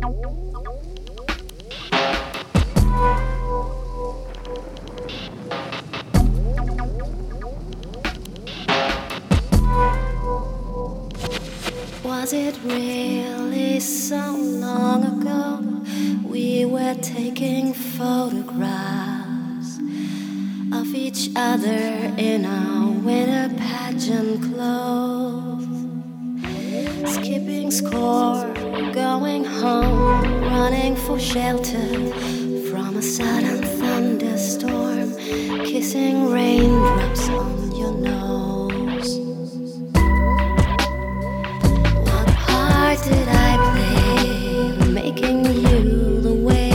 Was it really so long ago we were taking photographs of each other in our winter pageant clothes, skipping score, going home, running for shelter from a sudden thunderstorm, kissing raindrops on your nose? Did I play making you the way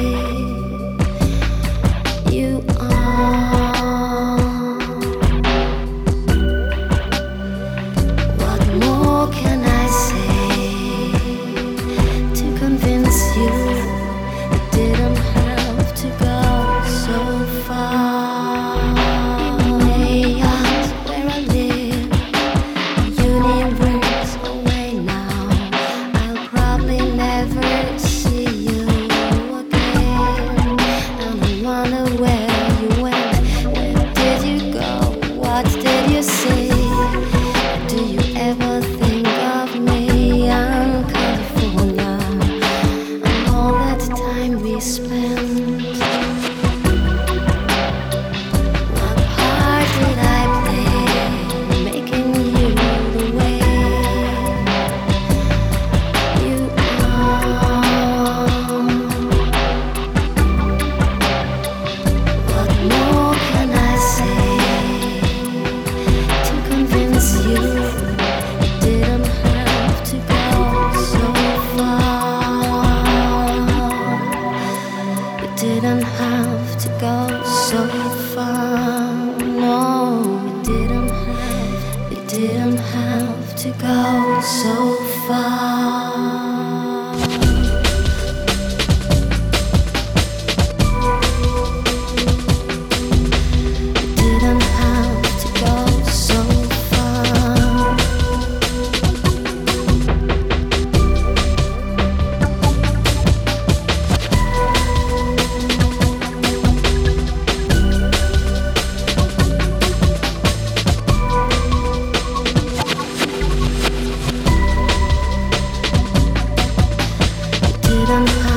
you are? What more can I say to convince you it didn't have to go so far? Chaos where I live, universe away now. Never see you again, and I wonder where you went. Where did you go? What did you say? Do you ever think of me? I'm California and all that time we spent. What part did I play making you the way you didn't have to go so far. No, we didn't have to go so far. Didn't